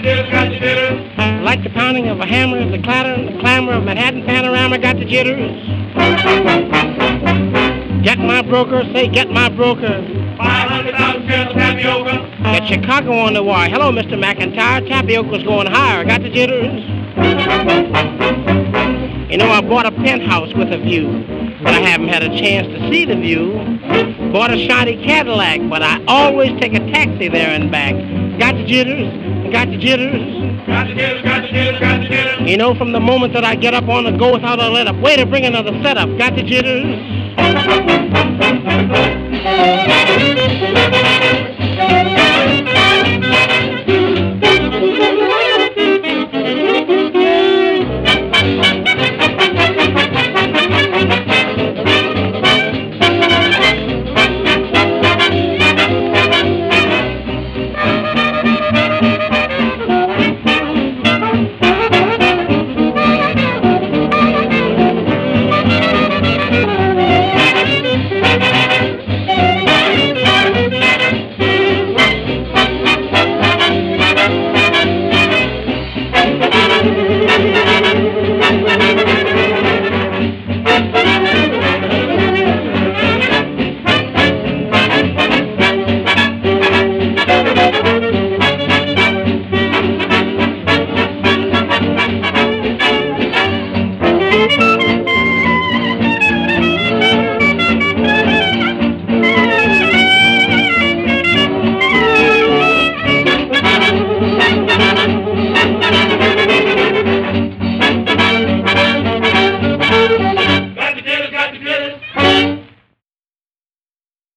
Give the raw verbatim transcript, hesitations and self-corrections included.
the jitters, got the jitters. Like the pounding of a hammer, the clatter and the clamor of Manhattan panorama, got the jitters. Get my broker, say get my broker. five hundred thousand shares of tapioca. Get Chicago on the wire. Hello, Mister McIntyre. Tapioca's going higher. Got the jitters. You know, I bought a penthouse with a view, but I haven't had a chance to see the view. Bought a shiny Cadillac, but I always take a taxi there and back. Got the jitters. Got the jitters. Got the jitters, got the jitters, got the jitters. You know, from the moment that I get up on the go without a let up. Way to bring another setup. Got the jitters.